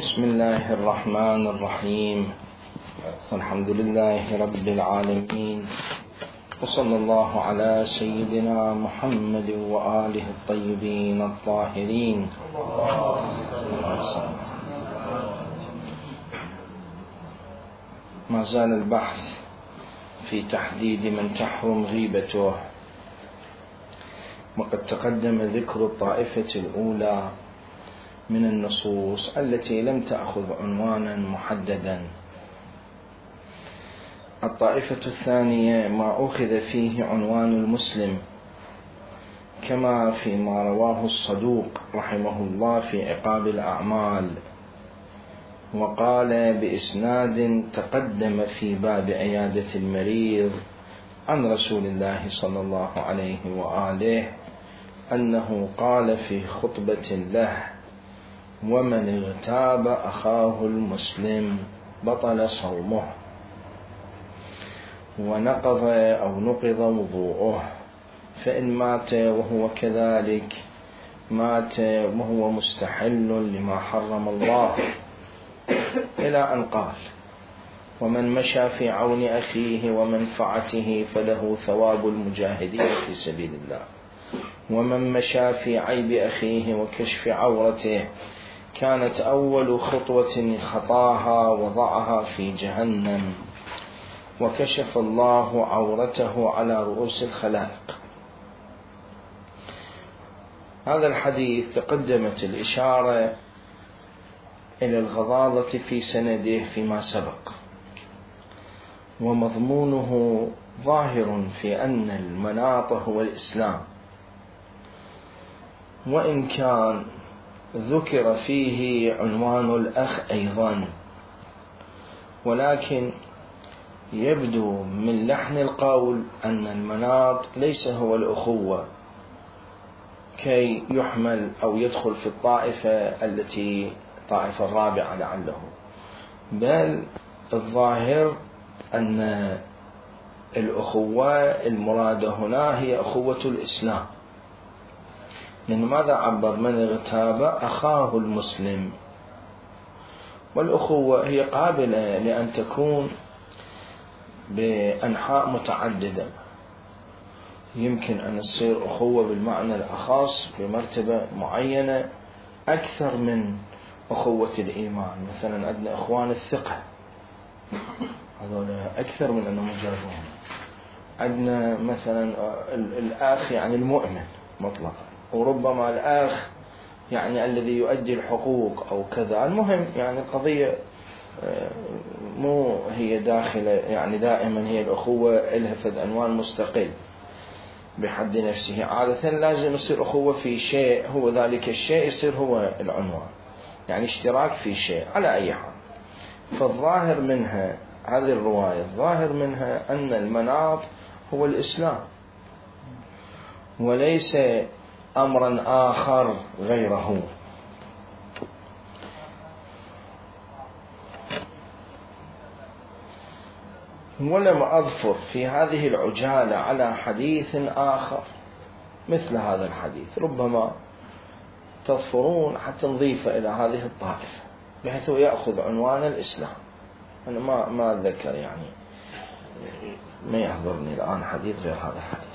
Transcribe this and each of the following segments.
بسم الله الرحمن الرحيم. الحمد لله رب العالمين، وصلى الله على سيدنا محمد وآله الطيبين الطاهرين. ما زال البحث في تحديد من تحرم غيبته، وقد تقدم ذكر الطائفة الأولى من النصوص التي لم تأخذ عنوانا محددا. الطائفة الثانية ما أخذ فيه عنوان المسلم، كما فيما رواه الصدوق رحمه الله في عقاب الأعمال، وقال بإسناد تقدم في باب عيادة المريض عن رسول الله صلى الله عليه وآله أنه قال في خطبة له: ومن اغتاب أخاه المسلم بطل صومه ونقض أو نقض وضوءه، فإن مات وهو كذلك مات وهو مستحل لما حرم الله، إلى أن قال: ومن مشى في عون أخيه ومنفعته فله ثواب المجاهدين في سبيل الله، ومن مشى في عيب أخيه وكشف عورته كانت أول خطوة خطاها وضعها في جهنم، وكشف الله عورته على رؤوس الخلائق. هذا الحديث تقدمت الإشارة إلى الغضاضة في سنده فيما سبق، ومضمونه ظاهر في أن المناط هو الإسلام، وإن كان ذكر فيه عنوان الأخ أيضا، ولكن يبدو من لحن القول أن المناط ليس هو الأخوة كي يحمل أو يدخل في الطائفة التي طائفة الرابعة لعله، بل الظاهر أن الأخوة المرادة هنا هي أخوة الإسلام، لأن ماذا عبر؟ من اغتاب أخاه المسلم. والأخوة هي قابلة لأن تكون بأنحاء متعددة، يمكن أن تصير أخوة بالمعنى الأخص بمرتبة معينة أكثر من أخوة الإيمان. مثلا عندنا إخوان الثقة، هذول أكثر من أنهم مجربون. عندنا مثلا الأخ يعني المؤمن مطلقا، وربما الأخ يعني الذي يؤدي الحقوق أو كذا. المهم يعني القضية مو هي داخلة، يعني دائما هي الأخوة لها فد عنوان مستقل بحد نفسه. عادة لازم يصير أخوة في شيء، هو ذلك الشيء يصير هو العنوان، يعني اشتراك في شيء على أي حال. فالظاهر منها هذه الرواية، الظاهر منها أن المناط هو الإسلام وليس أمرا آخر غيره. ولم أظفر في هذه العجالة على حديث آخر مثل هذا الحديث، ربما تظفرون حتى نضيف إلى هذه الطائفة بحيث يأخذ عنوان الإسلام. أنا ما أتذكر، يعني ما يحضرني الآن حديث غير هذا الحديث.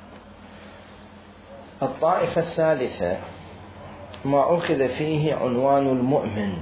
الطائفة الثالثة ما أخذ فيه عنوان المؤمن،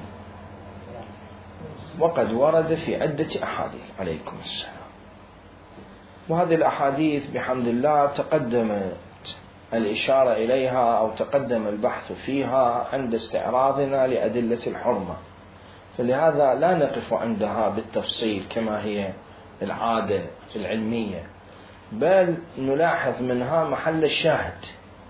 وقد ورد في عدة أحاديث عليكم السلام، وهذه الأحاديث بحمد الله تقدمت الإشارة إليها أو تقدم البحث فيها عند استعراضنا لأدلة الحرمة، فلهذا لا نقف عندها بالتفصيل كما هي العادة العلمية، بل نلاحظ منها محل الشاهد.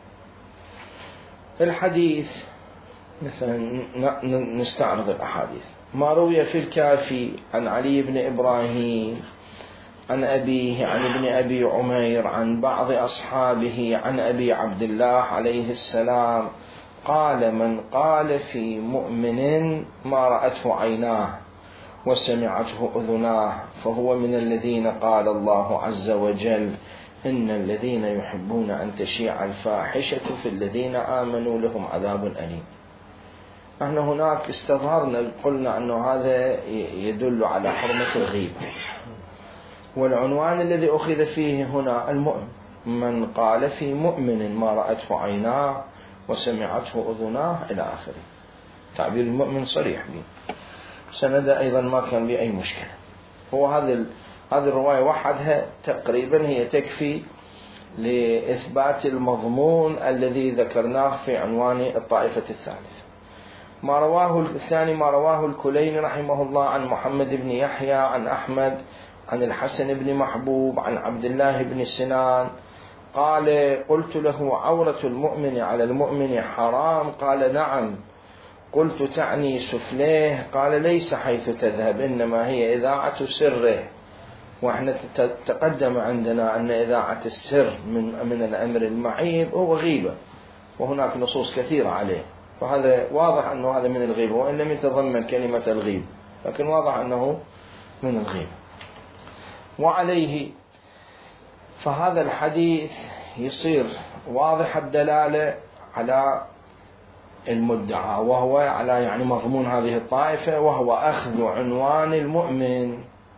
الحديث مثلا نستعرض الأحاديث. ما روي في الكافي عن علي بن إبراهيم عن أبيه عن ابن أبي عمير عن بعض أصحابه عن أبي عبد الله عليه السلام قال: من قال في مؤمن ما رأته عيناه وسمعته أذناه فهو من الذين قال الله عز وجل: إن الذين يحبون أن تشيع الفاحشة في الذين آمنوا لهم عذاب أليم. احنا هناك استظهرنا قلنا أنه هذا يدل على حرمة الغيبة، والعنوان الذي أخذ فيه هنا المؤمن، من قال في مؤمن ما رأته عيناه وسمعته أذناه إلى آخره. تعبير المؤمن صريح به، سند أيضا ما كان به أي مشكلة. هو هذه الرواية وحدها تقريبا هي تكفي لإثبات المضمون الذي ذكرناه في عنوان الطائفة الثالثة. ما رواه الثاني ما رواه الكليني رحمه الله عن محمد بن يحيى عن أحمد عن الحسن بن محبوب عن عبد الله بن سنان قال قلت له عورة المؤمن على المؤمن حرام؟ قال نعم. قلت تعني سفليه؟ قال ليس حيث تذهب، إنما هي إذاعة سره. وإحنا تقدم عندنا أن إذاعة السر من الأمر المعيب هو غيبة، وهناك نصوص كثيرة عليه، فهذا واضح أنه هذا من الغيبة وإن لم يتضمن كلمة الغيب، لكن واضح أنه من الغيبة. وعليه فهذا الحديث يصير واضح الدلالة على المدعى، وهو على يعني مضمون هذه الطائفة، وهو أخذ عنوان المؤمن.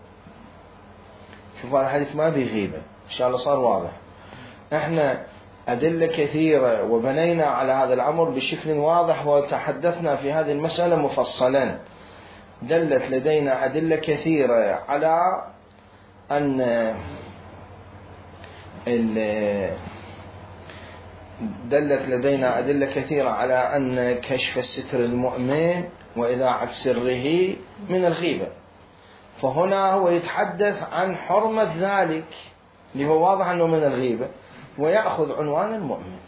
شوف هذا الحديث ما به غيبة، إن شاء الله صار واضح. احنا أدلة كثيرة وبنينا على هذا الأمر بشكل واضح، وتحدثنا في هذه المسألة مفصلا. دلت لدينا أدلة كثيرة على أن كشف الستر المؤمن وإذاعة سره من الغيبة. فهنا هو يتحدث عن حرمة ذلك اللي هو واضح أنه من الغيبة، ويأخذ عنوان المؤمن.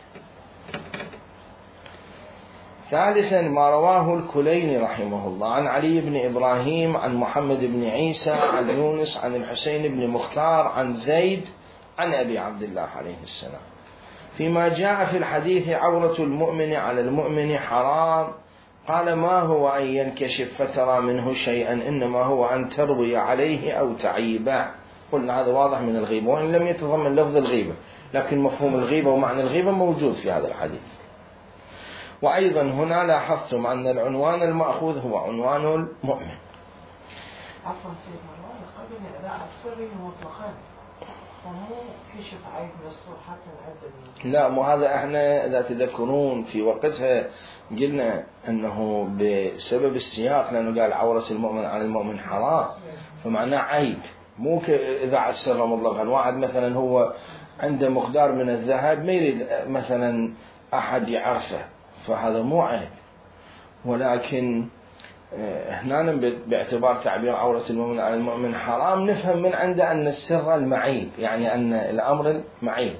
ثالثا ما رواه الكليني رحمه الله عن علي بن إبراهيم عن محمد بن عيسى عن يونس عن الحسين بن مختار عن زيد عن أبي عبد الله عليه السلام فيما جاء في الحديث عورة المؤمن على المؤمن حرام. قال ما هو أن ينكشف فترى منه شيئا، إنما هو أن تروي عليه أو تعيبه. قلنا هذا واضح من الغيبة وإن لم يتضمن لفظ الغيبة، لكن مفهوم الغيبة ومعنى الغيبة موجود في هذا الحديث. وأيضا هنا لاحظتم أن العنوان المأخوذ هو عنوان المؤمن. عفوا سيدنا قبل إذاعة السر مطلقا ومو كشف عيب مستور حتى العدد. لا، مو هذا. احنا إذا تذكرون في وقتها قلنا أنه بسبب السياق، لأنه قال عورة المؤمن على المؤمن حرام، فمعناه عيب، مو كإذاعة السر مطلقا. واحد مثلا هو عنده مقدار من الذهب ما يريد مثلا أحد يعرفه، فهذا مو عيب. ولكن هنا باعتبار تعبير عورة المؤمن على المؤمن حرام نفهم من عنده أن السر المعيب، يعني أن الأمر المعيب.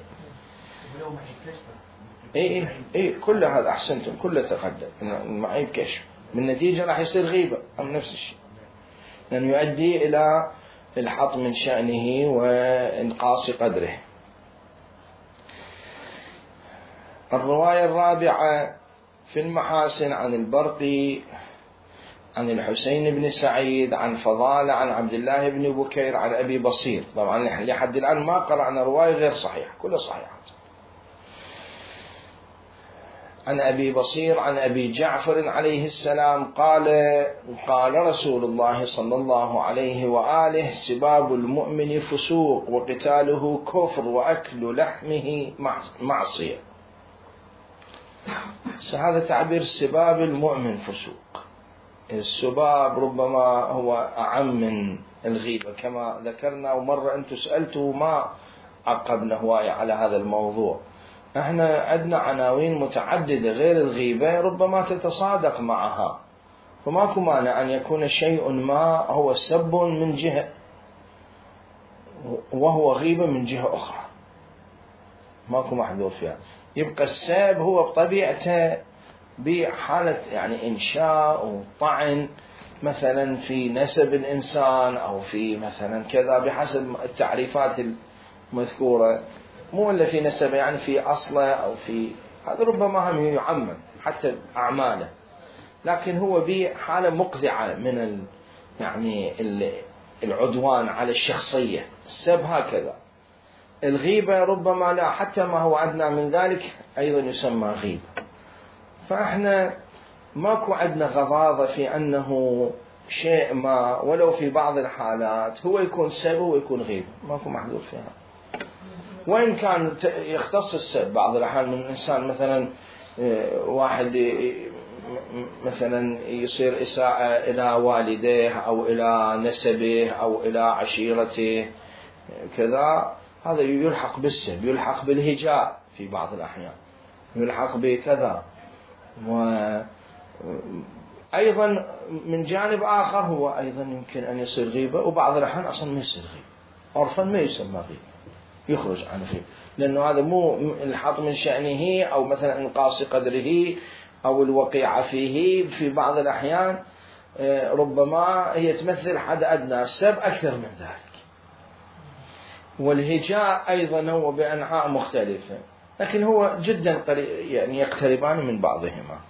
إيه كل هذا أحسنتم، كله تقدم. المعيب كشف، من نتيجة راح يصير غيبة أو نفس الشيء، لأنه يؤدي إلى الحط من شأنه وإنقاص قدره. الرواية الرابعة في المحاسن عن البرقي عن الحسين بن سعيد عن فضالة عن عبد الله بن بكير عن أبي بصير. طبعا لحد الآن ما قرأنا رواية غير صحيحة، كلها صحيحة. عن أبي بصير عن أبي جعفر عليه السلام قال رسول الله صلى الله عليه وآله سباب المؤمن فسوق وقتاله كفر وأكل لحمه معصية. هذا تعبير سباب المؤمن فسوق. السباب ربما هو أعم من الغيبة كما ذكرنا، ومرة أنتم سألتوا ما عقبنا هواية على هذا الموضوع. احنا عندنا عناوين متعددة غير الغيبة ربما تتصادق معها، فماكو مانع أن يكون شيء ما هو سب من جهة وهو غيبة من جهة أخرى، ماكو محذور فيها. يبقى السب هو بطبيعته بحالة يعني إنشاء وطعن مثلا في نسب الإنسان أو في مثلا كذا بحسب التعريفات المذكورة، مو إلا في نسبه يعني في أصله أو في هذا ربما هم يعمم حتى أعماله، لكن هو بحالة مقذعة من يعني العدوان على الشخصية. السب هكذا. الغيبة ربما لا، حتى ما هو أدنى من ذلك أيضا يسمى غيبة. فإحنا ماكو عندنا غضاضة في أنه شيء ما ولو في بعض الحالات هو يكون سب ويكون غيبة، ماكو محذور فيها. وإن كان يختص السب بعض الأحيان من إنسان مثلا واحد مثلا يصير إساءة إلى والديه أو إلى نسبه أو إلى عشيرته كذا، هذا يلحق بالسب، يلحق بالهجاء في بعض الأحيان، يلحق بكذا. وأيضا من جانب آخر هو أيضا يمكن أن يصير غيبة، وبعض الأحيان أصلا ما يصير غيبة، عرفا ما يسمى غيبة، يخرج عن غيبة، لأنه هذا مو الحط من شأنه أو مثلا انقاص قدره أو الوقيعة فيه. في بعض الأحيان ربما هي تمثل حد أدنى، السب أكثر من ذلك، والهجاء أيضا هو بأنحاء مختلفة، لكن هو جدا يعني يقتربان من بعضهما.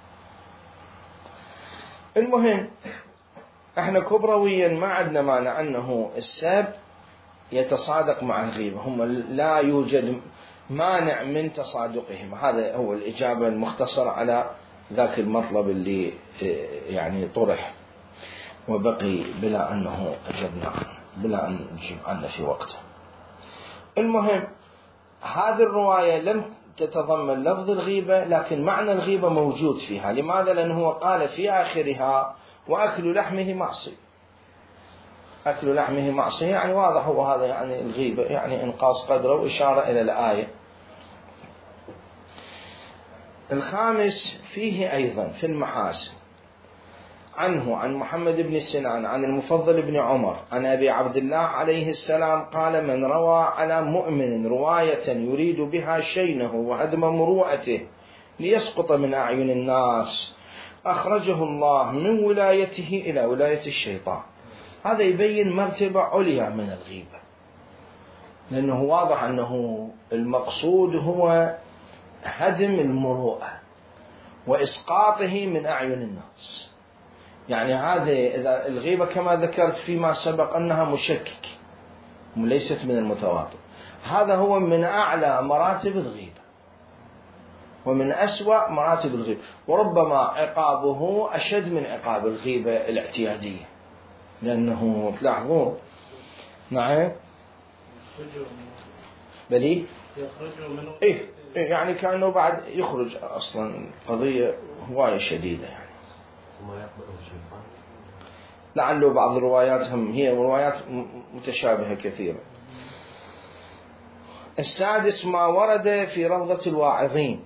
المهم احنا كبرويا ما عندنا مانع أنه السب يتصادق مع الغيبة، هم لا يوجد مانع من تصادقهما. هذا هو الإجابة المختصرة على ذاك المطلب اللي يعني طرح وبقي بلا أنه أجبنا، بلا أن نجيب عنه في وقته. المهم هذه الرواية لم تتضمن لفظ الغيبة، لكن معنى الغيبة موجود فيها. لماذا؟ لأنه قال في آخرها وأكل لحمه معصية. أكل لحمه معصية يعني واضح، هو هذا يعني الغيبة، يعني إنقاص قدره وإشارة إلى الآية. الخامس فيه أيضا في المحاسن عنه عن محمد بن سنان عن المفضل بن عمر عن أبي عبد الله عليه السلام قال: من روى على مؤمن رواية يريد بها شينه وهدم مروءته ليسقط من أعين الناس أخرجه الله من ولايته إلى ولاية الشيطان. هذا يبين مرتبة عليا من الغيبة، لأنه واضح أنه المقصود هو هدم المروءة وإسقاطه من أعين الناس. يعني هذه إذا الغيبة كما ذكرت فيما سبق أنها مشكك وليست من المتواطئ، هذا هو من أعلى مراتب الغيبة ومن أسوأ مراتب الغيبة، وربما عقابه أشد من عقاب الغيبة الاعتيادية، لأنه تلاحظون نعم بلي إيه يعني كأنه بعد يخرج أصلا قضية هواية شديدة يعني. لعله بعض الروايات هم هي روايات متشابهة كثيرة. السادس ما ورد في روضة الواعظين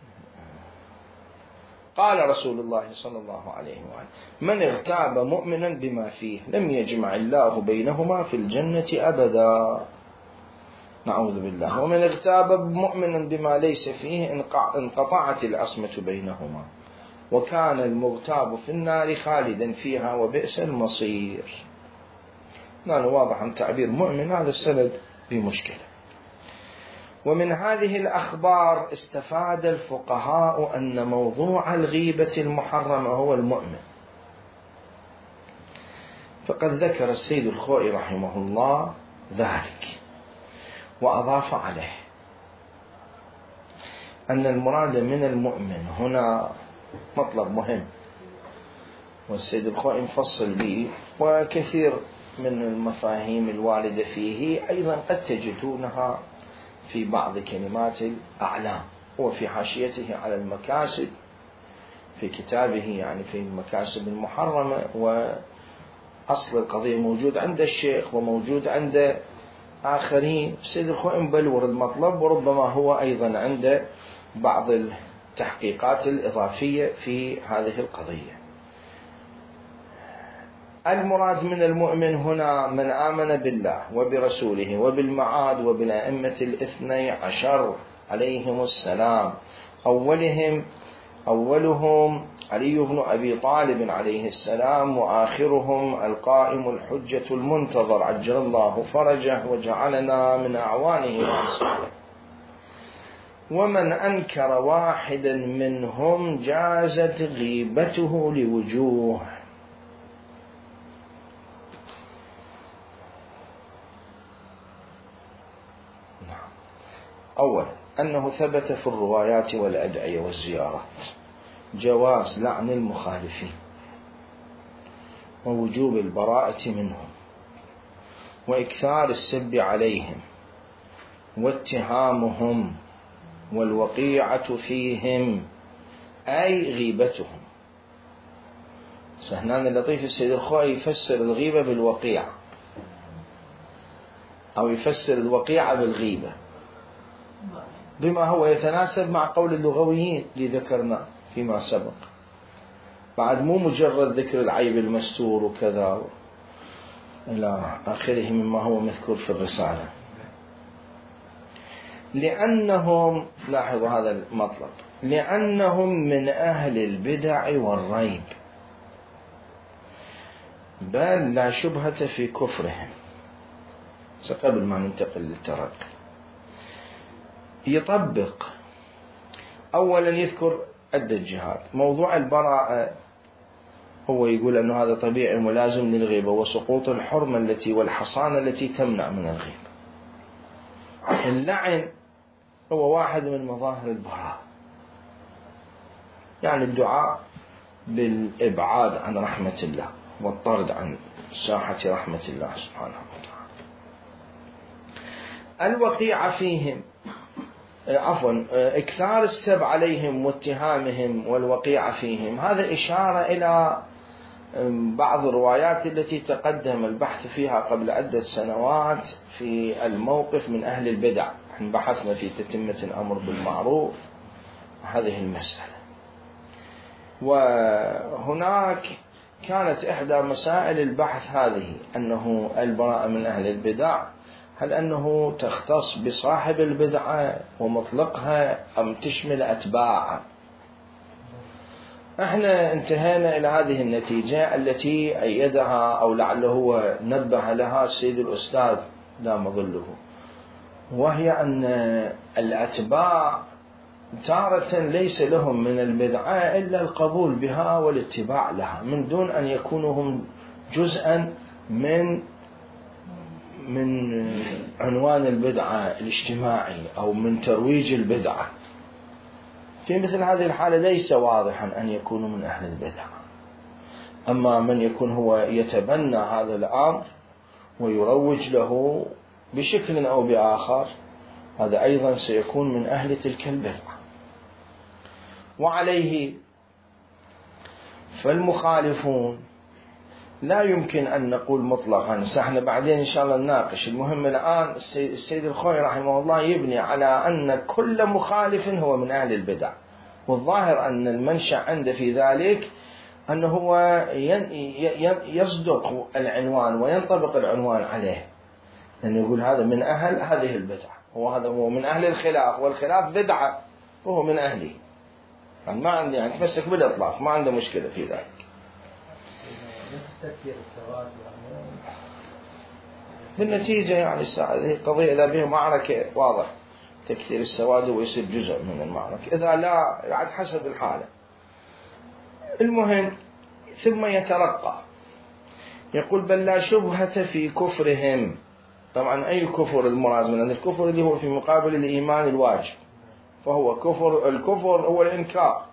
قال رسول الله صلى الله عليه وآله: من اغتاب مؤمنا بما فيه لم يجمع الله بينهما في الجنة أبدا. نعوذ بالله. ومن اغتاب مؤمنا بما ليس فيه انقطعت العصمة بينهما وكان المغتاب في النار خالدا فيها وبئس المصير. نحن واضح عن تعبير مؤمن هذا السند بمشكلة. ومن هذه الأخبار استفاد الفقهاء أن موضوع الغيبة المحرمة هو المؤمن، فقد ذكر السيد الخوئي رحمه الله ذلك وأضاف عليه أن المراد من المؤمن هنا مطلب مهم، والسيد الخوئي مفصل به، وكثير من المفاهيم الواردة فيه أيضا قد تجدونها في بعض كلمات الأعلام وفي حاشيته على المكاسب في كتابه، يعني في المكاسب المحرمة. وأصل القضية موجود عند الشيخ وموجود عند آخرين. السيد الخوئي مبلور المطلب، وربما هو أيضا عند بعض التحقيقات الإضافية في هذه القضية. المراد من المؤمن هنا من آمن بالله وبرسوله وبالمعاد وبالأئمة الاثني عشر عليهم السلام، أولهم علي بن أبي طالب عليه السلام، وآخرهم القائم الحجة المنتظر عجل الله فرجه وجعلنا من أعوانه وأنصاره. ومن أنكر واحدا منهم جازت غيبته لوجوه. أول أنه ثبت في الروايات والأدعية والزيارات جواز لعن المخالفين ووجوب البراءة منهم وإكثار السب عليهم واتهامهم والوقيعة فيهم أي غيبتهم. سهنان اللطيف السيد الخوئي يفسر الغيبة بالوقيعة، أو يفسر الوقيعة بالغيبة بما هو يتناسب مع قول اللغويين اللي ذكرنا فيما سبق، بعد مو مجرد ذكر العيب المستور وكذا إلى آخره مما هو مذكور في الرسالة. لأنهم، لاحظوا هذا المطلب، لأنهم من أهل البدع والريب، بل لا شبهة في كفرهم. قبل ما ننتقل للترقي يطبق أولا، يذكر عدة جهات. موضوع البراءة هو يقول أنه هذا طبيعي ملازم للغيبة وسقوط الحرمة التي والحصانة التي تمنع من الغيبة. اللعن هو واحد من مظاهر البراءة، يعني الدعاء بالإبعاد عن رحمة الله والطرد عن ساحة رحمة الله سبحانه وتعالى. الوقيعة فيهم، إكثار السب عليهم واتهامهم والوقيعة فيهم، هذا إشارة إلى بعض الروايات التي تقدم البحث فيها قبل عدة سنوات في الموقف من أهل البدع. نحن بحثنا في تتمة الأمر بالمعروف هذه المسألة، وهناك كانت إحدى مسائل البحث هذه أنه البراءة من أهل البدع هل أنه تختص بصاحب البدعة ومطلقها أم تشمل أتباعه. احنا انتهينا إلى هذه النتيجة التي أيدها أو لعله هو نبه لها السيد الأستاذ دام ظله، وهي أن الأتباع تارة ليس لهم من البدعة إلا القبول بها والاتباع لها من دون أن يكونوا هم جزءا من عنوان البدعة الاجتماعي أو من ترويج البدعة. في مثل هذه الحالة ليس واضحا أن يكونوا من أهل البدعة. أما من يكون هو يتبنى هذا الأمر ويروج له بشكل أو بآخر، هذا أيضا سيكون من أهل تلك البدعة. وعليه فالمخالفون لا يمكن أن نقول مطلقا، سحنا بعدين إن شاء الله نناقش. المهم الآن السيد الخوئي رحمه الله يبني على أن كل مخالف هو من أهل البدع، والظاهر أن المنشأ عنده في ذلك أنه هو يصدق العنوان وينطبق العنوان عليه، لأنه يقول هذا من أهل هذه البدع، وهذا هو من أهل الخلاف، والخلاف بدعة وهو من أهله. يعني ما عنده، يعني تمسك بالإطلاق، ما عنده مشكلة في ذلك. بالنتيجة يعني هذه قضية إذا بها معركة واضح تكثير السواد ويصير جزء من المعركة، إذا لا عاد حسب الحالة. المهم ثم يترقى يقول بل لا شبهة في كفرهم. طبعا أي كفر المراد من الكفر اللي هو في مقابل الإيمان الواجب، فهو كفر. الكفر هو الإنكار،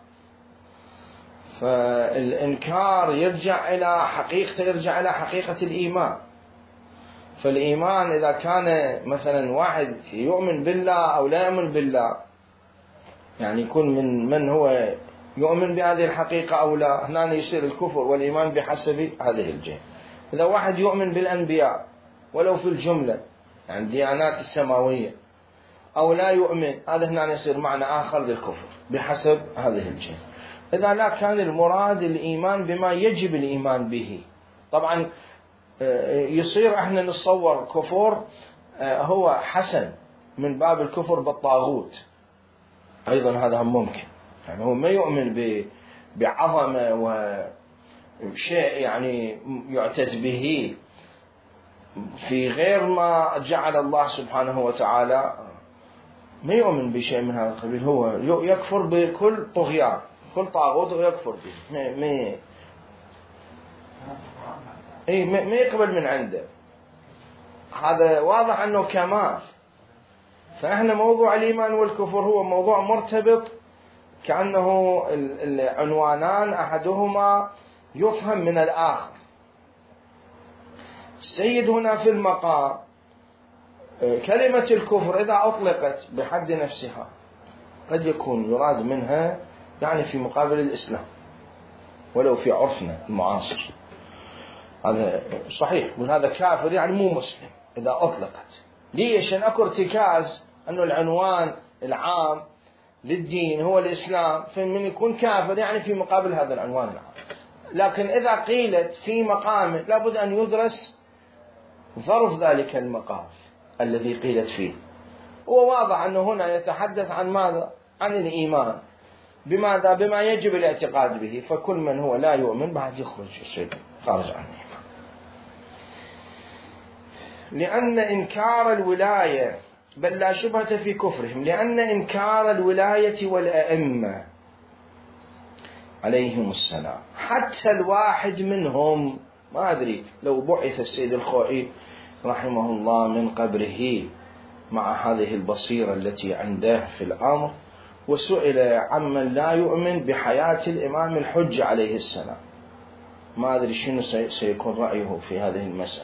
فالإنكار يرجع إلى حقيقة، يرجع إلى حقيقة الإيمان. فالإيمان إذا كان مثلا واحد يؤمن بالله أو لا يؤمن بالله، يعني يكون من هو يؤمن بهذه الحقيقة أو لا، هنا يصير الكفر والإيمان بحسب هذه الجهة. إذا واحد يؤمن بالأنبياء ولو في الجملة، يعني الديانات السماوية، أو لا يؤمن، هذا هنا يصير معنى آخر للكفر بحسب هذه الجهة. إذا لا كان المراد الإيمان بما يجب الإيمان به، طبعا يصير احنا نتصور كفر هو حسن من باب الكفر بالطاغوت، أيضا هذا ممكن. يعني هو ما يؤمن بعظمة وشيء يعني يعتز به في غير ما جعل الله سبحانه وتعالى، ما يؤمن بشيء من هذا القبيل، هو يكفر بكل طغيان، كل طاغوت ويكفر به، ما يقبل من عنده. هذا واضح أنه كمال. فإحنا موضوع الإيمان والكفر هو موضوع مرتبط كأنه العنوانان أحدهما يفهم من الآخر. السيد هنا في المقام كلمة الكفر إذا أطلقت بحد نفسها قد يكون يراد منها يعني في مقابل الإسلام ولو في عرفنا المعاصر، هذا صحيح، وهذا كافر يعني مو مسلم إذا أطلقت. ليش؟ أن أكو ارتكاز أنه العنوان العام للدين هو الإسلام، فمن يكون كافر يعني في مقابل هذا العنوان العام. لكن إذا قيلت في مقام لابد أن يدرس ظرف ذلك المقام الذي قيلت فيه. هو واضح أنه هنا يتحدث عن ماذا؟ عن الإيمان. بماذا؟ بما يجب الاعتقاد به، فكل من هو لا يؤمن بعد يخرج يصير خارج عن الإيمان. لأن إنكار الولاية بل لا شبهة في كفرهم، لأن إنكار الولاية والأئمة عليهم السلام حتى الواحد منهم، ما أدري لو بعث السيد الخوئي رحمه الله من قبره مع هذه البصيرة التي عنده في الأمر وسئل عمن لا يؤمن بحياة الإمام الحجة عليه السلام، ما أدري شنو سيكون رأيه في هذه المسألة،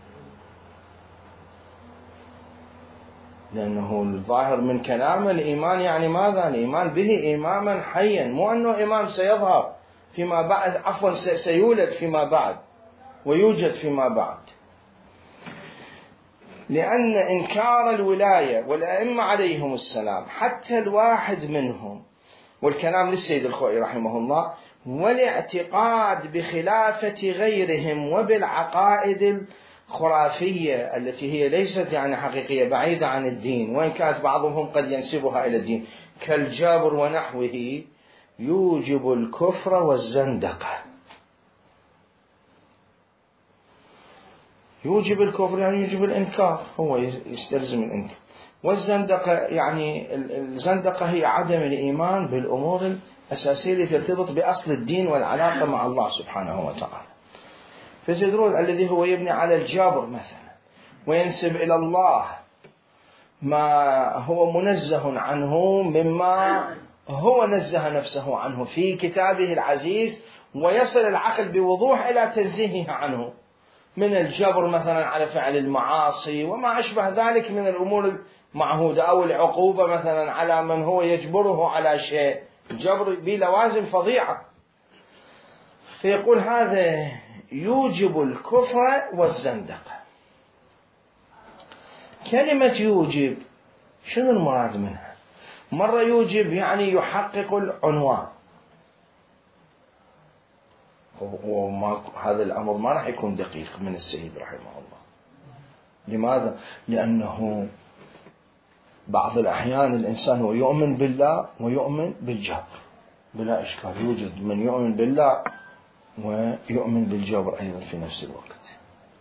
لأنه الظاهر من كلام الإيمان يعني ماذا؟ الإيمان به إماما حيا، مو أنه إمام سيظهر فيما بعد، عفوا سيولد فيما بعد ويوجد فيما بعد. لأن إنكار الولاية والأئمة عليهم السلام حتى الواحد منهم، والكلام للسيد الخوئي رحمه الله، والاعتقاد بخلافة غيرهم وبالعقائد الخرافية التي هي ليست يعني حقيقية بعيدة عن الدين، وإن كانت بعضهم قد ينسبها إلى الدين كالجبر ونحوه، يوجب الكفر والزندقة. يوجب الكفر يعني يوجب الإنكار، هو يستلزم الإنكار. والزندقة يعني الزندقة هي عدم الإيمان بالأمور الأساسية التي ترتبط بأصل الدين والعلاقة مع الله سبحانه وتعالى. فتدرون الذي هو يبني على الجبر مثلا وينسب إلى الله ما هو منزه عنه مما هو نزه نفسه عنه في كتابه العزيز، ويصل العقل بوضوح إلى تنزيهه عنه من الجبر مثلا على فعل المعاصي وما أشبه ذلك من الأمور المعهودة، أو العقوبة مثلا على من هو يجبره على شيء، الجبر بلوازم فظيعة. فيقول هذا يوجب الكفر والزندقة. كلمة يوجب شنو المراد منها؟ مرة يوجب يعني يحقق العنوان، هذا الأمر ما راح يكون دقيق من السيد رحمه الله. لماذا؟ لأنه بعض الأحيان الإنسان هو يؤمن بالله ويؤمن بالجبر بلا إشكال، يوجد من يؤمن بالله ويؤمن بالجبر أيضا في نفس الوقت،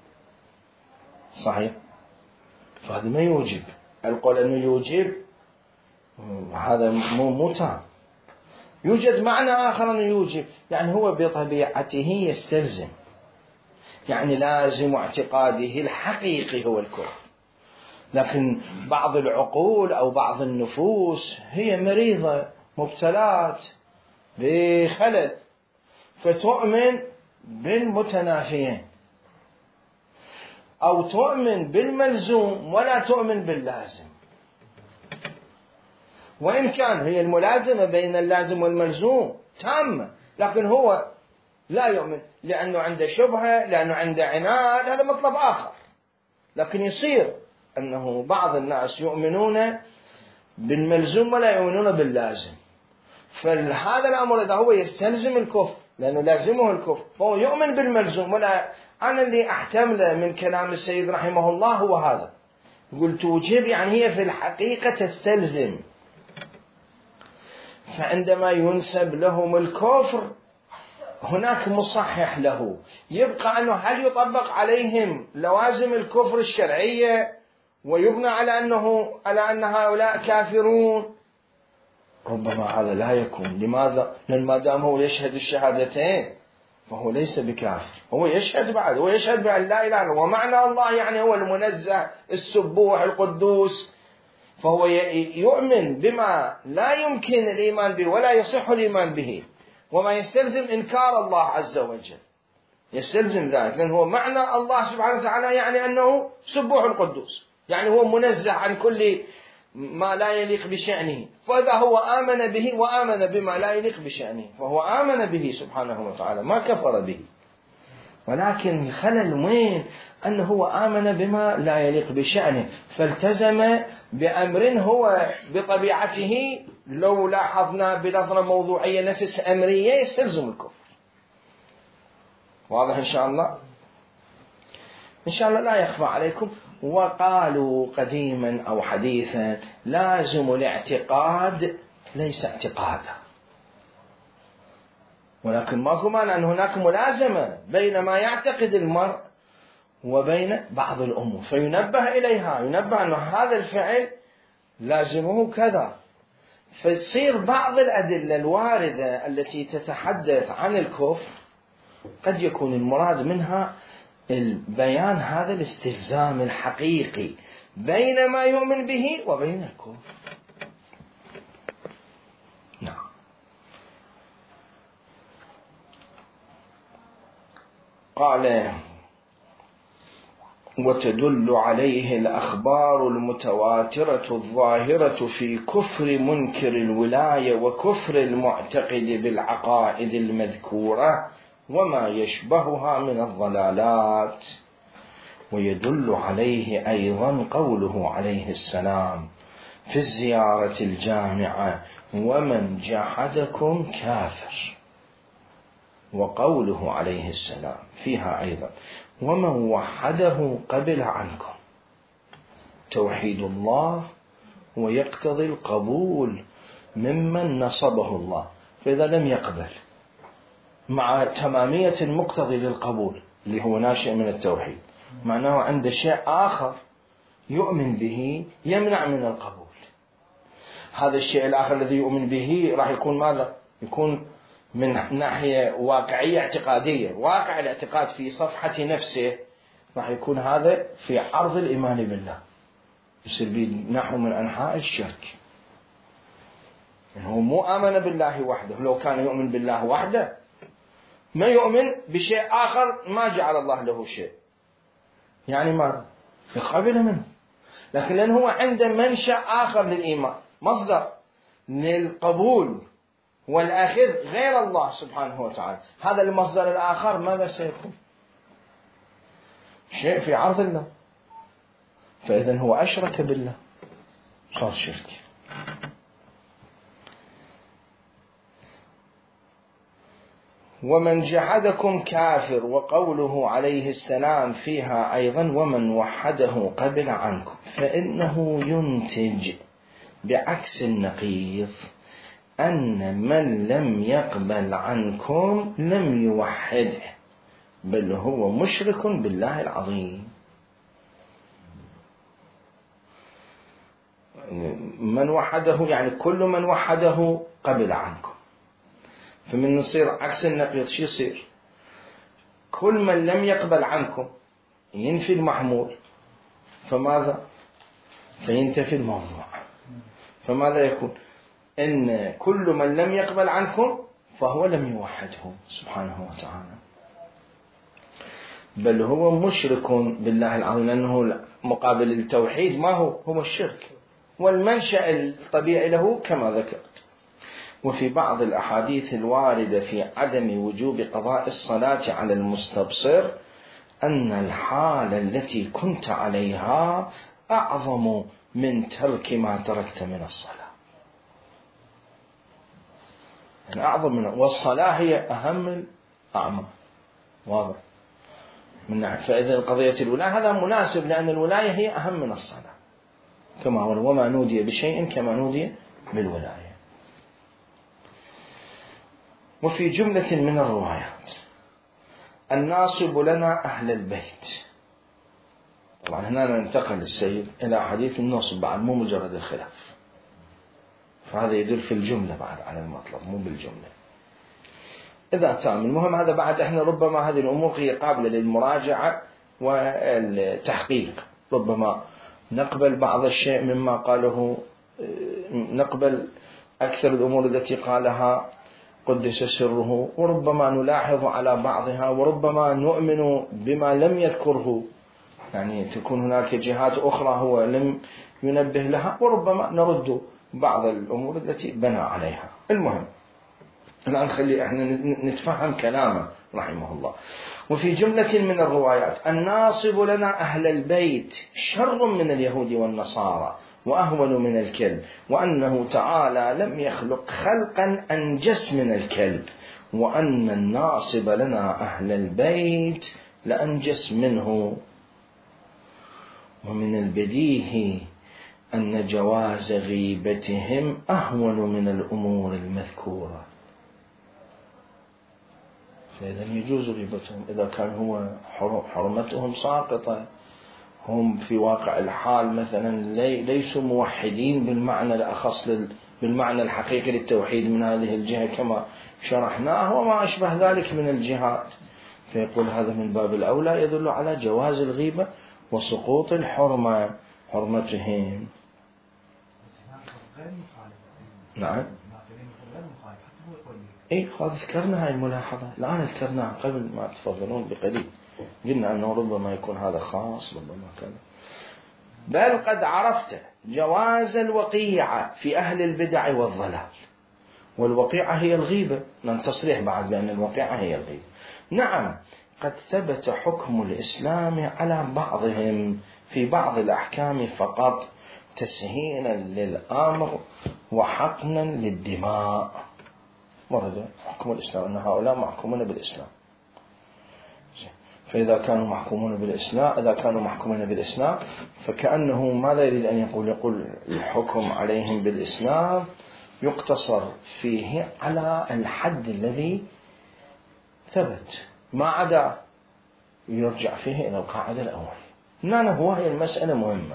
صحيح؟ فهذا ما يوجب. القول أنه يوجب هذا مو تام. يوجد معنى آخر أنه يوجب يعني هو بطبيعته يستلزم، يعني لازم اعتقاده الحقيقي هو الكفر. لكن بعض العقول أو بعض النفوس هي مريضة مبتلات بخلل، فتؤمن بالمتنافيين أو تؤمن بالملزوم ولا تؤمن باللازم، وإن كان هي الملازمة بين اللازم والملزوم تامة، لكن هو لا يؤمن لأنه عنده شبهة، لأنه عنده عناد، هذا مطلب آخر. لكن يصير أنه بعض الناس يؤمنون بالملزوم ولا يؤمنون باللازم، فهذا الأمر إذا هو يستلزم الكفر لأنه لازمه الكفر فهو يؤمن بالملزوم. ولا أنا اللي أحتمله من كلام السيد رحمه الله هو هذا، قلت توجب يعني هي في الحقيقة تستلزم. فعندما ينسب لهم الكفر هناك مصحح له، يبقى أنه هل يطبق عليهم لوازم الكفر الشرعية ويبنى على أن هؤلاء كافرون؟ ربما هذا لا يكون. لماذا؟ لأن ما دام هو يشهد الشهادتين فهو ليس بكافر، هو يشهد بعد، هو يشهد بأن لا إله إلا الله، ومعنى الله يعني هو المنزه السبوح القدوس، فهو يؤمن بما لا يمكن الإيمان به ولا يصح الإيمان به، وما يستلزم إنكار الله عز وجل، يستلزم ذلك، لأن هو معنى الله سبحانه وتعالى يعني أنه سبوح القدوس، يعني هو منزه عن كل ما لا يليق بشأنه. فإذا هو آمن به وآمن بما لا يليق بشأنه فهو آمن به سبحانه وتعالى، ما كفر به. ولكن الخلل وين؟ أنه هو آمن بما لا يليق بشأنه، فالتزم بأمر هو بطبيعته لو لاحظنا بنظرة موضوعية نفس أمرية يستلزم الكفر. واضح إن شاء الله؟ إن شاء الله لا يخفى عليكم. وقالوا قديما أو حديثا لازم الاعتقاد ليس اعتقادا، ولكن ماكو معنى أن هناك ملازمة بين ما يعتقد المرء وبين بعض الأمور فينبه إليها، ينبه أن هذا الفعل لازمه كذا. فتصير بعض الأدلة الواردة التي تتحدث عن الكفر قد يكون المراد منها البيان هذا الاستلزام الحقيقي بين ما يؤمن به وبين الكفر. نعم. قال وتدل عليه الأخبار المتواترة الظاهرة في كفر منكر الولاية وكفر المعتقد بالعقائد المذكورة وما يشبهها من الضلالات. ويدل عليه أيضا قوله عليه السلام في الزيارة الجامعة ومن جحدكم كافر، وقوله عليه السلام فيها أيضا ومن وحده قبل عنكم. توحيد الله ويقتضي القبول ممن نصبه الله، فإذا لم يقبل مع تمامية المقتضي للقبول اللي هو ناشئ من التوحيد، معناه عنده شيء آخر يؤمن به يمنع من القبول. هذا الشيء الآخر الذي يؤمن به راح يكون ماذا؟ يكون من ناحية واقعية اعتقادية، واقع الاعتقاد في صفحة نفسه راح يكون هذا في عرض الإيمان بالله، يصير بنحو من أنحاء الشرك. يعني هو مو آمن بالله وحده، لو كان يؤمن بالله وحده ما يؤمن بشيء آخر ما جعل الله له شيء، يعني ما يقبل منه. لكن لأنه هو عنده منشأ آخر للإيمان، مصدر للقبول والأخذ غير الله سبحانه وتعالى، هذا المصدر الآخر ماذا سيكون؟ شيء في عرض الله، فإذن هو أشرك بالله، صار شرك. ومن جحدكم كافر، وقوله عليه السلام فيها أيضا ومن وحده قبل عنكم، فإنه ينتج بعكس النقيض أن من لم يقبل عنكم لم يوحده، بل هو مشرك بالله العظيم. من وحده يعني كل من وحده قبل عنكم، فمن يصير عكس النقيض شو يصير؟ كل من لم يقبل عنكم ينفي المحمول، فماذا؟ فينتفي الموضوع. فماذا يكون؟ إن كل من لم يقبل عنكم فهو لم يوحده سبحانه وتعالى، بل هو مشرك بالله العظيم، لأنه مقابل التوحيد ما هو الشرك، والمنشأ الطبيعي له كما ذكرت. وفي بعض الأحاديث الواردة في عدم وجوب قضاء الصلاة على المستبصر أن الحالة التي كنت عليها أعظم من ترك ما تركت من الصلاة، يعني أعظم من، والصلاة هي أهم الأعمال، واضح من ناحية. فإذا قضية الولاية هذا مناسب، لأن الولاية هي أهم من الصلاة، كما هو وما نودي بشيء كما نودي بالولاية. وفي جملة من الروايات الناصب لنا أهل البيت، طبعا هنا ننتقل السيد إلى حديث النصب بعد، مو مجرد الخلاف، فهذا يدل في الجملة بعد على المطلب مو بالجملة إذا تام. المهم هذا بعد إحنا ربما هذه الأمور هي قابلة للمراجعة والتحقيق، ربما نقبل بعض الشيء مما قاله، نقبل أكثر الأمور التي قالها قدس سره، وربما نلاحظ على بعضها، وربما نؤمن بما لم يذكره، يعني تكون هناك جهات أخرى هو لم ينبه لها، وربما نرد بعض الأمور التي بنى عليها. المهم الآن خلي احنا نتفهم كلامه رحمه الله. وفي جملة من الروايات: الناصب لنا أهل البيت شر من اليهود والنصارى وأهون من الكلب، وأنه تعالى لم يخلق خلقا أنجس من الكلب، وأن الناصب لنا أهل البيت لأنجس منه. ومن البديهي أن جواز غيبتهم أهون من الأمور المذكورة، فإذا يجوز غيبتهم إذا كان هو حرمتهم ساقطة. هم في واقع الحال مثلا ليسوا موحدين بالمعنى الأخص بالمعنى الحقيقي للتوحيد من هذه الجهة كما شرحناه، وما أشبه ذلك من الجهات، فيقول هذا من باب الأولى يدل على جواز الغيبة وسقوط الحرمة، حرمتهم. نعم اي هذا ذكرنا هاي الملاحظة الآن، ذكرناها قبل ما تفضلون بقليل، قلنا أنه ربما يكون هذا خاص ربما كذا. بل قد عرفت جواز الوقيعة في أهل البدع والضلال، والوقيعة هي الغيبة، لن تصريح بعد بأن الوقيعة هي الغيبة. نعم قد ثبت حكم الإسلام على بعضهم في بعض الأحكام فقط تسهيلا للأمر وحقنا للدماء، ورد حكم الإسلام أن هؤلاء محكومون بالإسلام. فإذا كانوا محكومون بالإسلام، إذا كانوا محكومون بالإسلام فكأنه ماذا يريد أن يقول الحكم عليهم بالإسلام يقتصر فيه على الحد الذي ثبت، ما عدا يرجع فيه إلى القاعدة الأولى. هو هي المسألة مهمة.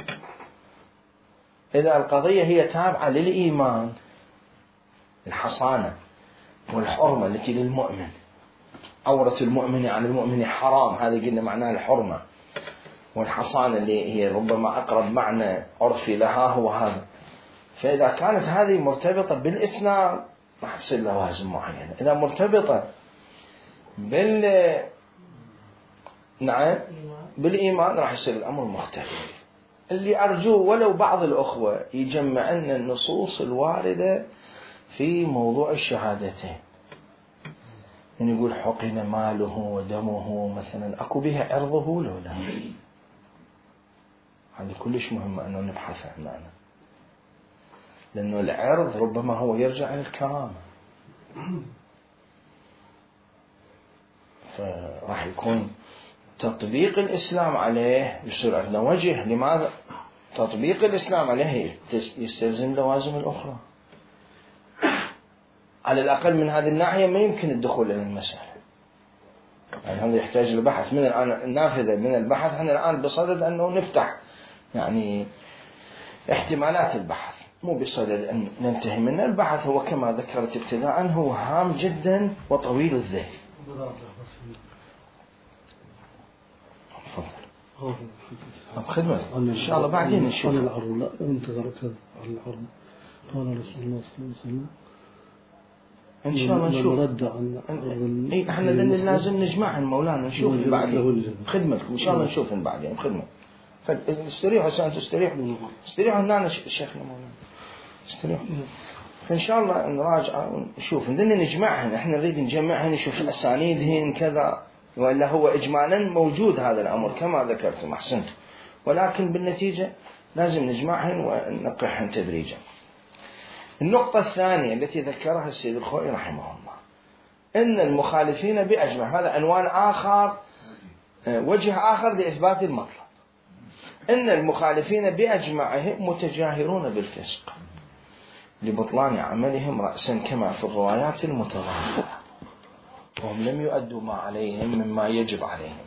إذا القضية هي تابعة للإيمان، الحصانة والحرمة التي للمؤمن، عورة المؤمن عن المؤمن حرام، هذا قلنا معناه الحرمة، والحصانة اللي هي ربما أقرب معنى عرفي لها هو هذا. فإذا كانت هذه مرتبطة بالإسلام راح تصير لوازم معينة، إذا مرتبطة بالإيمان راح يصير الأمر مختلف. اللي أرجوه ولو بعض الأخوة يجمعن النصوص الواردة في موضوع الشهادتين، من يقول حقن ماله ودمه مثلا، أكو بها عرضه لو لا؟ هذا كلش مهم أنه نبحث عنه، لأنه العرض ربما هو يرجع إلى الكرامة، فراح يكون تطبيق الإسلام عليه يصير عندنا وجه. لماذا؟ تطبيق الإسلام عليه يستلزم لوازم الأخرى. على الأقل من هذه الناحية ما يمكن الدخول إلى المسألة، يعني هذا يحتاج لبحث من الآن، النافذة من البحث. احنا الآن بصدد أنه نفتح يعني احتمالات البحث، مو بصدد أن ننتهي منه. البحث هو كما ذكرت ابتداء هو هام جدا وطويل الذهن. خدمة إن شاء الله بعدين نشوف. قال العرض لا أنت ذكرت العرض، قال رسول الله صلى الله عليه وسلم إن شاء الله نشوف. إيه إحنا لازم نجمعهم مولانا نشوف بعدين. خدمتكم إن شاء الله نشوف بعدين. خدمة استريحوا ساعة استريحوا هنا شيخنا مولانا استريحوا. فإن شاء الله نراجع ونشوف بدنا نجمعهن، إحنا نريد نجمعهن نشوف أسانيدهن كذا، وإلا هو إجمالا موجود هذا الأمر كما ذكرتم أحسنت، ولكن بالنتيجة لازم نجمعهن ونقحهن تدريجا. النقطة الثانية التي ذكرها السيد الخوئي رحمه الله إن المخالفين بأجمع، هذا عنوان آخر، وجه آخر لإثبات المطلب. إن المخالفين بأجمعهم متجاهرون بالفسق لبطلان عملهم رأسا كما في الروايات المتضاربة، وهم لم يؤدوا ما عليهم مما يجب عليهم،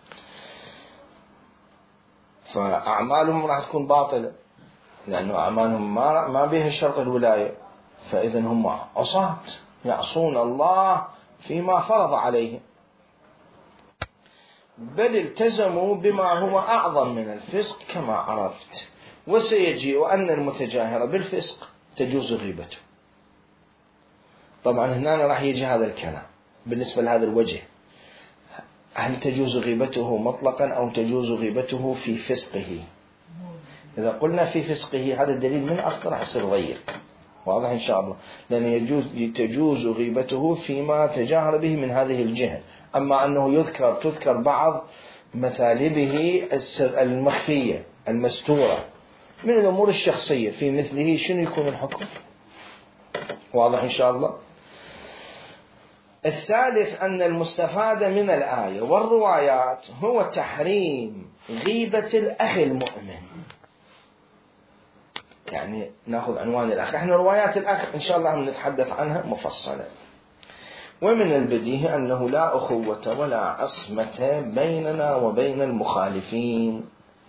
فأعمالهم راح تكون باطلة لأنه أعمالهم ما بها شرط الولاية، فإذا هم عصاة يعصون الله فيما فرض عليهم. بل التزموا بما هو أعظم من الفسق كما عرفت، وسيجيء أن المتجاهر بالفسق تجوز غيبته. طبعا هنا راح يجي هذا الكلام بالنسبة لهذا الوجه، هل تجوز غيبته مطلقا أو تجوز غيبته في فسقه؟ إذا قلنا في فسقه هذا الدليل من أصل راح يصير ضيق، واضح إن شاء الله، لأن تجوز غيبته فيما تجاهر به من هذه الجهة. أما أنه تذكر بعض مثالبه المخفية المستورة من الأمور الشخصية في مثله، شنو يكون الحكم؟ واضح إن شاء الله. الثالث أن المستفاد من الآية والروايات هو تحريم غيبة الأخ المؤمن. يعني نأخذ عنوان الأخ، احنا روايات الأخ إن شاء الله نتحدث عنها مفصلا. ومن البديهي أنه لا أخوة ولا عصمة بيننا وبين المخالفين،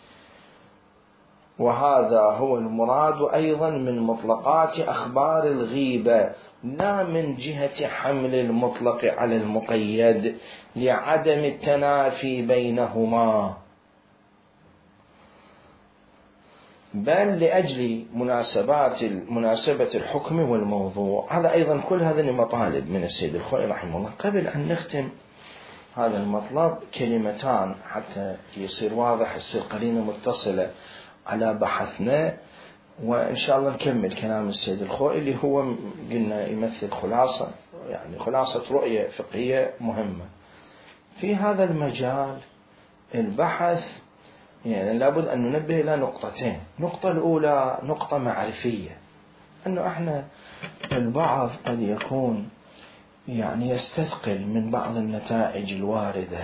وهذا هو المراد أيضا من مطلقات أخبار الغيبة، لا من جهة حمل المطلق على المقيد لعدم التنافي بينهما، بل لأجل مناسبة الحكم والموضوع. هذا أيضا كل هذه مطالب من السيد الخوئي رحمه الله. قبل أن نختم هذا المطلب كلمتان حتى يصير واضح، يصير قرينة متصلة على بحثنا، وإن شاء الله نكمل كلام السيد الخوئي اللي هو قلنا يمثل خلاصة، يعني خلاصة رؤية فقهية مهمة في هذا المجال. البحث يعني لابد أن ننبه إلى نقطتين. النقطة الأولى نقطة معرفية، أنه إحنا البعض قد يكون يعني يستثقل من بعض النتائج الواردة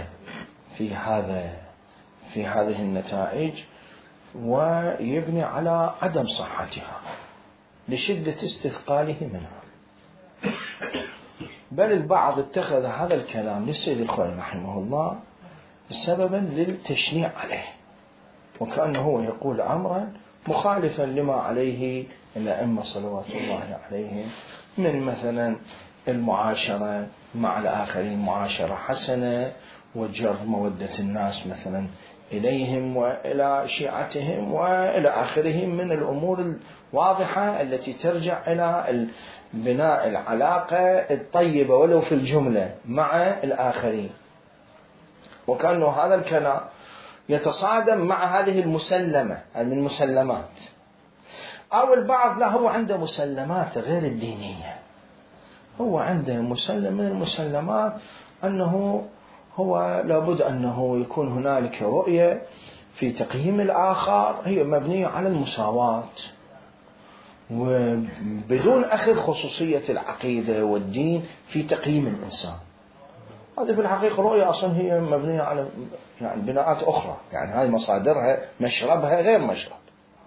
في هذه النتائج ويبني على عدم صحتها لشدة استثقاله منها، بل البعض اتخذ هذا الكلام للسيد الخوئي رحمه الله سببا للتشنيع عليه، وكأنه هو يقول أمرا مخالفا لما عليه الأئمة صلوات الله عليهم من مثلا المعاشرة مع الآخرين معاشرة حسنة، وجر مودة الناس مثلا إليهم وإلى شيعتهم وإلى آخرهم من الأمور الواضحة التي ترجع إلى بناء العلاقة الطيبة ولو في الجملة مع الآخرين. وكأنه هذا الكلام يتصادم مع هذه المسلمات. أو البعض لا، هو عنده مسلمات غير الدينية، هو عنده مسلم من المسلمات أنه هو لابد أنه يكون هنالك رؤية في تقييم الآخر هي مبنية على المساواة وبدون أخذ خصوصية العقيدة والدين في تقييم الإنسان. هذه في الحقيقة رؤية أصلا هي مبنية على يعني بناءات أخرى، يعني هذه مصادرها مشربها غير مشرب،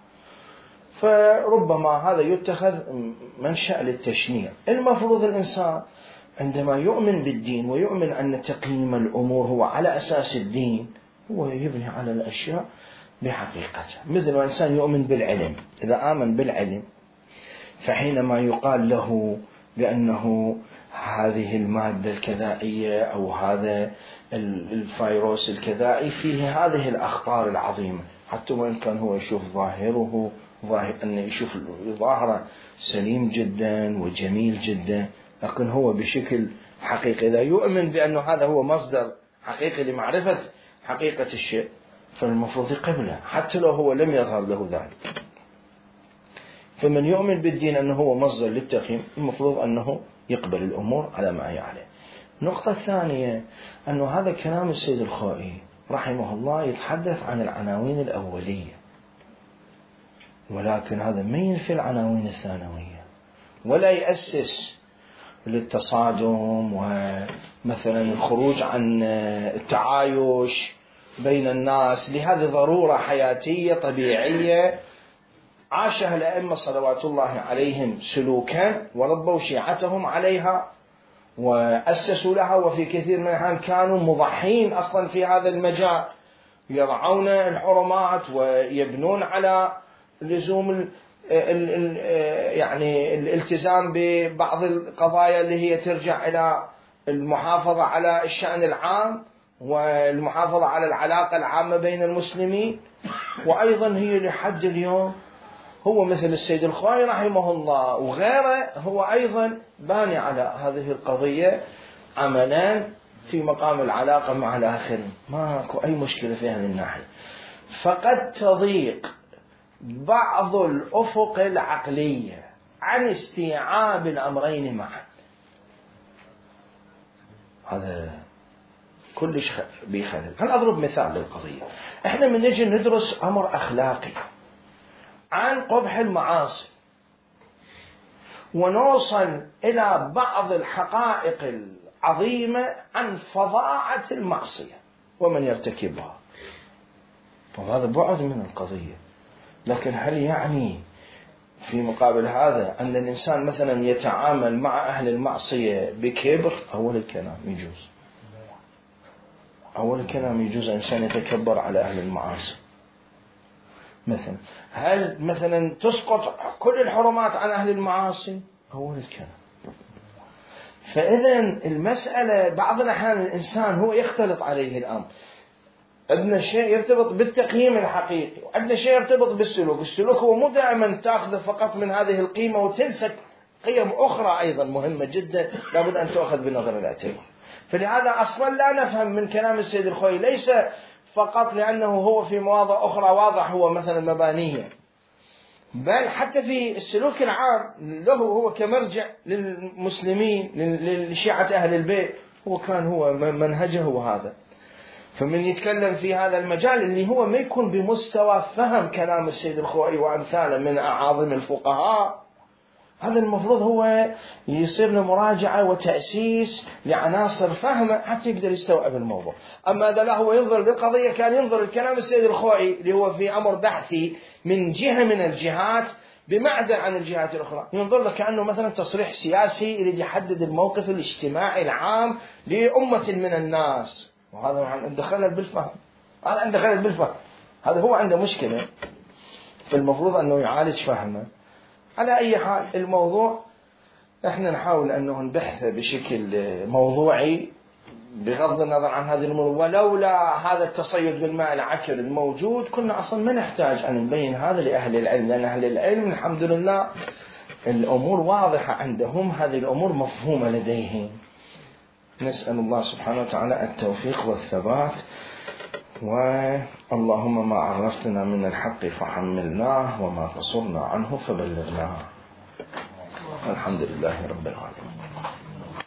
فربما هذا يتخذ منشأ للتشنيع. المفروض الإنسان عندما يؤمن بالدين ويؤمن أن تقييم الأمور هو على أساس الدين، هو يبني على الأشياء بحقيقتها. مثل ما إنسان يؤمن بالعلم، إذا آمن بالعلم فحينما يقال له بأنه هذه المادة الكذائية أو هذا الفيروس الكذائي فيه هذه الأخطار العظيمة، حتى وإن كان هو يشوف ظاهره أن يشوف ظاهره سليم جدا وجميل جدا، لكن هو بشكل حقيقي إذا يؤمن بأنه هذا هو مصدر حقيقي لمعرفة حقيقة الشيء فالمفروض يقبله حتى لو هو لم يظهر له ذلك. فمن يؤمن بالدين أنه هو مصدر للتقييم المفروض أنه يقبل الأمور على ما هي عليه. النقطة الثانية أنه هذا كلام السيد الخوئي رحمه الله يتحدث عن العناوين الأولية، ولكن هذا ما ينفي العناوين الثانوية ولا يأسس للتصادم ومثلا الخروج عن التعايش بين الناس لهذه ضرورة حياتية طبيعية عاشها الأئمة صلوات الله عليهم سلوكا وربوا شيعتهم عليها وأسسوا لها، وفي كثير من الأحيان كانوا مضحين أصلا في هذا المجال، يرعون الحرمات ويبنون على لزوم يعني الالتزام ببعض القضايا اللي هي ترجع إلى المحافظة على الشأن العام، والمحافظة على العلاقة العامة بين المسلمين. وأيضا هي لحد اليوم هو مثل السيد الخوئي رحمه الله وغيره هو أيضا باني على هذه القضية عملا في مقام العلاقة مع الآخرين، ماكو أي مشكلة في هذه الناحية. فقد تضيق بعض الأفق العقلية عن استيعاب الأمرين معا، هذا كلش بيخلل. هل أضرب مثال للقضية؟ إحنا من نجي ندرس أمر أخلاقي عن قبح المعاصي ونوصل إلى بعض الحقائق العظيمة عن فظاعة المعصية ومن يرتكبها، وهذا بعد من القضية. لكن هل يعني في مقابل هذا أن الإنسان مثلا يتعامل مع أهل المعصية بكبر؟ أول الكلام يجوز، أول الكلام يجوز إنسان يتكبر على أهل المعاصي مثلا. هل مثلا تسقط كل الحرمات عن أهل المعاصي؟ أول الكلام. فإذا المسألة بعض الأحيان الإنسان هو يختلط عليه الأمر، عندنا شيء يرتبط بالتقييم الحقيقي وعندنا شيء يرتبط بالسلوك. السلوك هو مو دائما تأخذ فقط من هذه القيمة وتنسى قيم أخرى أيضا مهمة جدا لابد أن تأخذ بنظر الاعتبار. فلهذا أصلا لا نفهم من كلام السيد الخوئي ليس فقط لأنه هو في مواضع أخرى واضح هو مثلا مبانية، بل حتى في السلوك العام له هو كمرجع للمسلمين لشيعة أهل البيت، هو كان هو منهجه هذا. فمن يتكلم في هذا المجال اللي هو ما يكون بمستوى فهم كلام السيد الخوئي وأمثاله من أعاظم الفقهاء، هذا المفروض هو يصير له مراجعة وتأسيس لعناصر فهمه حتى يقدر يستوعب الموضوع. أما إذا لا هو ينظر للقضية كان ينظر الكلام السيد الخوئي اللي هو في أمر بحثي من جهة من الجهات بمعزل عن الجهات الأخرى، ينظر له كأنه مثلا تصريح سياسي يريد يحدد الموقف الاجتماعي العام لأمة من الناس، وهذا عنده خلل بالفهم، هذا عنده خلل بالفهم، هذا هو عنده مشكلة، فالمفروض أنه يعالج فهمه. على أي حال الموضوع احنا نحاول أنه نبحثه بشكل موضوعي بغض النظر عن هذه الأمور، ولولا هذا التصيد بالماء العكر الموجود كنا أصلا ما نحتاج أن نبين هذا لأهل العلم، لأن أهل العلم الحمد لله الأمور واضحة عندهم، هذه الأمور مفهومة لديهم. نسأل الله سبحانه وتعالى التوفيق والثبات، اللهم ما عرفتنا من الحق فحملناه وما قصرنا عنه فبلغناه. الحمد لله رب العالمين.